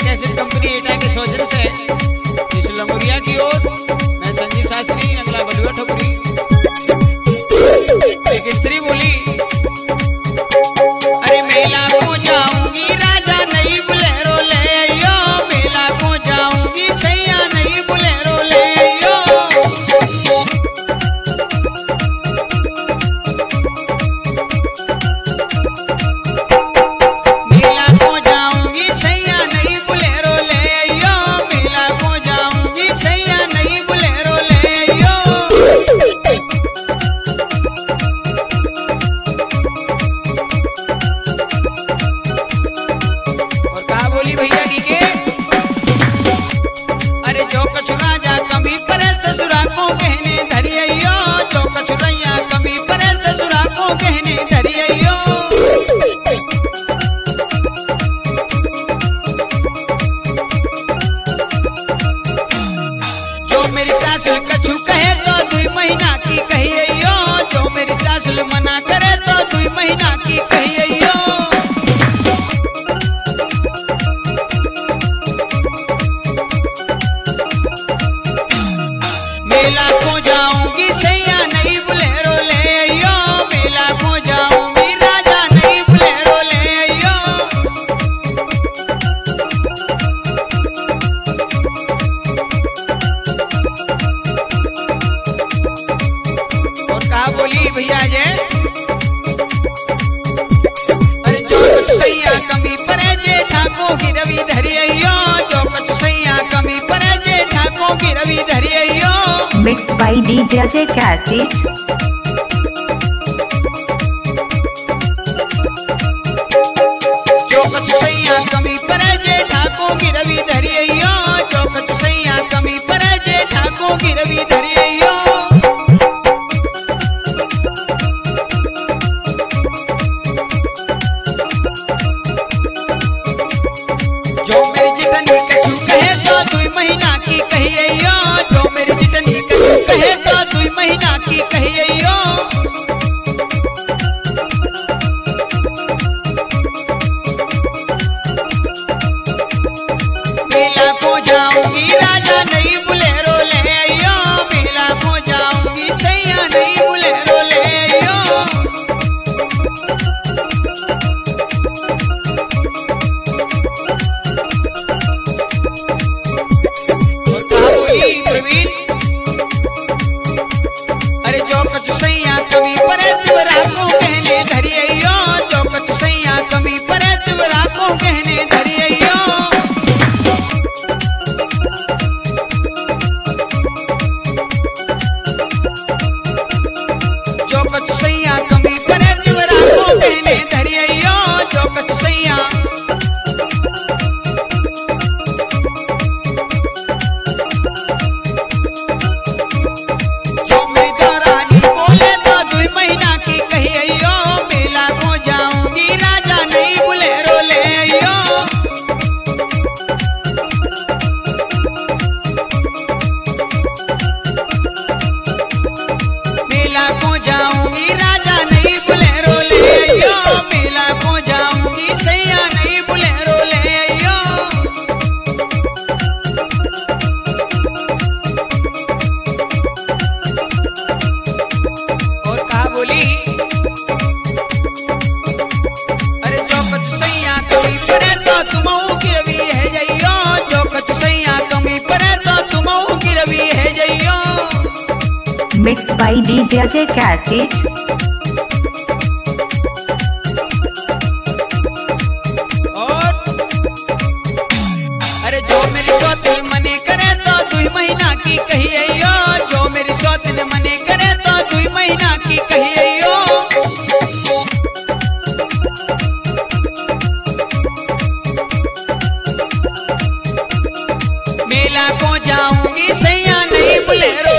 Cassette company एटा के सौजन से इस लंगुरिया की ओर मैं संजीव शास्त्री नगला बलुआ ठकुरी। एक स्त्री बोली, अरे मेला को जाऊंगी राजा नई बुलेरो ले आइयो, मेला को जाऊंगी सैया नई बुलेरो ले आइयो। मेला को जाऊंगी सैया नई बुलेरो ले आइयो, मेला को जाऊंगी सैया नई बुलेरो ले आइयो। और कहा बोली भैया डीके, अरे जो कछुरा जा कमी पर ससुरा को कहने धरी आइयो, जो कछुरैया कमी पर ससुरा को कहने धरी आइयो। जो मेरी सासु कछु कहे तो 2 महीना की कही आइयो, जो मेरी सासु मना करे तो 2 महीना की कही आइयो। मेला को जाऊंगी सैया नई बुलेरो ले आइयो, मेला को जाऊंगी राजा नई बुलेरो ले आइयो। और कहा बोली भैया जय, अरे जो कुछ सैया कमी पर जेठा को गिरवी धरी आइयो, जो कुछ सैया कमी पर जेठा को गिरवी धरी आइयो। Mixed by DJ Ajay Cassette. जो कुछ सैया कमी पर जेठा को गिरवी धरी आइयो, जो कुछ सैया कमी पर जेठा को गिरवी धरी आइयो। जो मेरी जितनी कछु कहे तो 2 महीना की कही आइयो, जो मेरी जितनी कछु कहे तो 2 महीना की कही आइयो। मेला को जाऊंगी राजा नई बुलेरो ले आइयो, मेला को जाऊंगी सैया नई बुलेरो ले आइयो। और कहा बोली प्रवीण, अरे जो कछु सैया कमी पर तिवरा को कहने धरी आइयो, जो कछु सैया कमी पर तिवरा को कहने धरी आइयो। जो कछु सैया कमी पर तिवरा को कहने धरी आइयो, जो कछु सैया। जो मेरी दौरानी बोले तो 2 महीना की कही आइयो, मेला को जाऊंगी राजा नई बुलेरो ले आइयो। मेला को जाऊंगी राजा नई बुलेरो ले आइयो, मेला को जाऊंगी सैया नई बुलेरो ले आइयो। और कहा बोली, अरे जो कछु सैया कमी परे तो तुमऊ गिरवी है जइयो, जो कछु सैया कमी परे तो तुमऊ गिरवी है जइयो। Mixed by DJ Ajay Cassette. और अरे जो मेरी सौतन मने करे तो 2 महीना की कही आइयो, जो मेरी सौतन मने करे तो 2 महीना की कही आइयो। मेला को जाऊंगी सैया नई बुलेरो